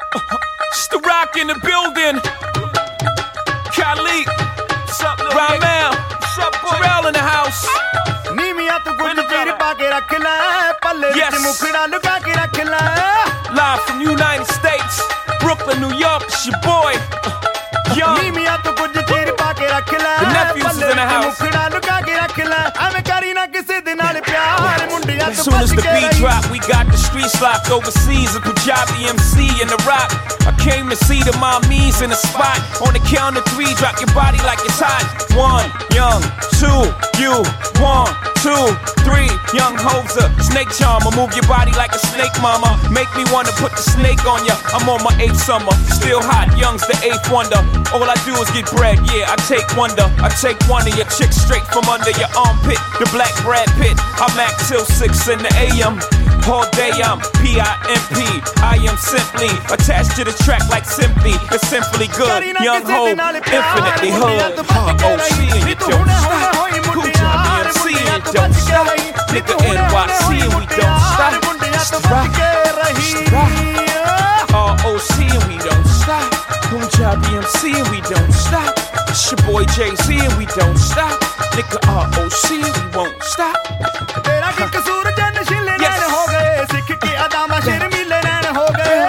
It's the Rock in the building. Khalid, Ramel, Terrell in the house. ਨੀਵੀਆਂ ਤੂੰ ਗੁੱਲ ਚੀਰ ਪਾ ਕੇ ਰੱਖ ਲੈ ਪੱਲੇ ਵਿੱਚ ਮੁਖੜਾ ਲੁਕਾ ਕੇ ਰੱਖ ਲੈ Live from United States, Brooklyn, New York, it's your boy, Young. ਨੀਵੀਆਂ ਤੂੰ ਗੁੱਲ ਚੀਰ ਪਾ ਕੇ ਰੱਖ ਲੈ ਪੱਲੇ ਵਿੱਚ ਮੁਖੜਾ ਲੁਕਾ ਕੇ ਰੱਖ ਲੈ ਐਵੇਂ ਕਰੀ ਨਾ ਕਿਸੇ ਦੇ ਨਾਲ ਪਿਆਰ ਮੁੰਡਿਆਂ As ਤੋਂ soon as ਬਚ the ਕੇ beat ਰਹੀ drop, we got the streets locked overseas. A Punjabi MC and the Rock. I came to see the mommies in the spot. On the count of 3, drop your body like it's hot. 1, Young, 2, you, 1, 2, 3, Young Hoser, snake charmer. Move your body like a snake, mama. Make me wanna put the snake on ya. I'm on my 8th summer, still hot. Young's the 8th wonder. All I do is get bread, yeah. I take wonder. I take one of your chicks straight from under your armpit. The black Brad Pitt. I'm at till 6 in the AM. All day I'm P-I-M-P. I am simply attached to the track like simply. It's simply good. Young Ho, infinitely hood. OC and you don't stop. Cool job, BMC and you don't stop. Nigga NYC and we don't stop. It's the Rock, it's the Rock. ROC and we don't stop. Cool job, BMC and we don't stop. It's your boy Jay-Z and we don't stop. Nigga ROC and we won't stop. ਤੇਰਾ ਕੀ ਕਸੂਰ ਜਨ ਸ਼ਿਲੇ ਨੈਣ ਹੋ ਗਏ ਸਿੱਖ ਕੇ ਅਦਾਮਾ ਸ਼ਰਮੀਲੇ ਨੈਣ ਹੋ ਗਏ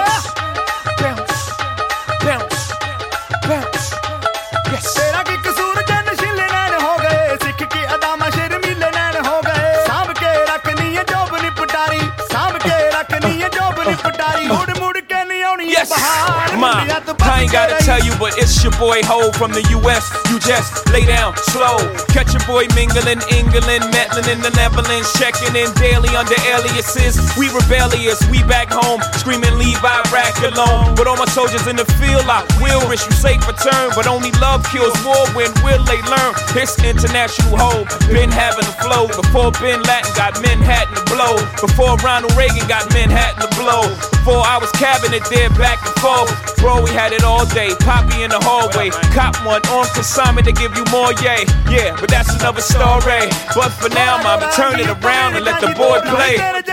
Bounce, bounce, bounce. Yes. ਤੇਰਾ ਕੀ ਕਸੂਰ ਜਨ ਸ਼ਿਲੇ ਨੈਣ ਹੋ ਗਏ ਸਿੱਖ ਕੇ ਅਦਾਮਾ ਸ਼ਰਮੀਲੇ ਨੈਣ ਹੋ ਗਏ ਸਾਂਭ ਕੇ ਰੱਖਣੀ ਏ ਜੋਬ ਨੀ ਪਟਾਰੀ ਸਾਂਭ ਕੇ ਰੱਖਣੀ ਏ ਜੋਬ ਨੀ ਪਟਾਰੀ ਮੁੜ ਮੁੜ ਕੇ ਨਹੀਂ ਆਉਣੀ ਏ ਬਹਾਰ Ma, I ain't gotta tell you, but it's your boy Ho from the US. You just lay down slow. Catch your boy mingling, England, meddling in the Netherlands, checking in daily under aliases. We rebellious, we back home, screaming leave Iraq alone. But all my soldiers in the field, I will wish you safe return. But only love kills war. When will they learn? It's international Ho. Been having a flow before Bin Laden got Manhattan to blow. Before Ronald Reagan got Manhattan to blow. Before I was cabinet there back and forth. Bro, we had it all day. Poppy in the hallway. Cop one on consignment to give you more, yay. Yeah, but that's another story. But for now, I'ma turn it around and let the boy play.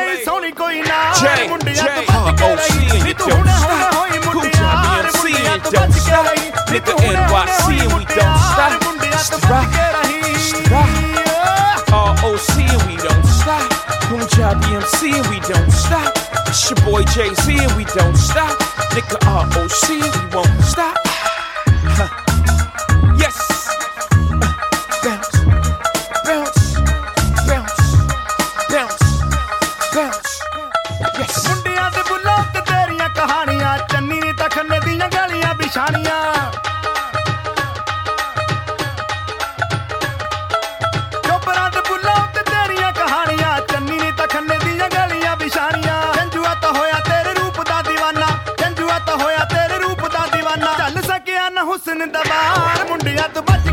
Jay, OC and you don't stop. Cool job, BMC and you don't stop. Nigga NYC and we don't stop. It's the Rock, it's the Rock. ROC and we don't stop. Cool job, BMC and we don't stop. It's your boy Jay-Z and we don't stop. Nigga ROC and we won't stop. Yes. Bounce, bounce, bounce, bounce, bounce. Yes. ਮੁੰਡਿਆਂ ਦੇ ਬੁੱਲਾਂ ਤੇ ਤੇਰੀਆਂ ਕਹਾਣੀਆਂ ਚੰਨੀ ਨੇ ਤਾਂ ਖੰਨੇ ਦੀਆਂ ਗਲੀਆਂ ਵਿਛਾਣੀਆਂ ਚੋਪਰਾਂ ਦੇ ਬੁੱਲਾਂ ਤੇ ਤੇਰੀਆਂ ਕਹਾਣੀਆਂ ਚੰਨੀ ਨੇ ਤਾਂ ਖੰਨੇ ਦੀਆਂ ਗਲੀਆਂ ਵਿਛਾਣੀਆਂ ਜੰਜੂਆ ਤਾਂ ਹੋਇਆ ਤੇਰੇ ਰੂਪ ਦਾ دیਵਾਨਾ ਜੰਜੂਆ ਤਾਂ ਹੋਇਆ ਤੇਰੇ ਰੂਪ ਦਾ دیਵਾਨਾ ਚੱਲ ਸਕਿਆ ਨਾ ਹੁਸਨ ਦਾ ਬਾਰ ਮੁੰਡਿਆਂ ਤੋਂ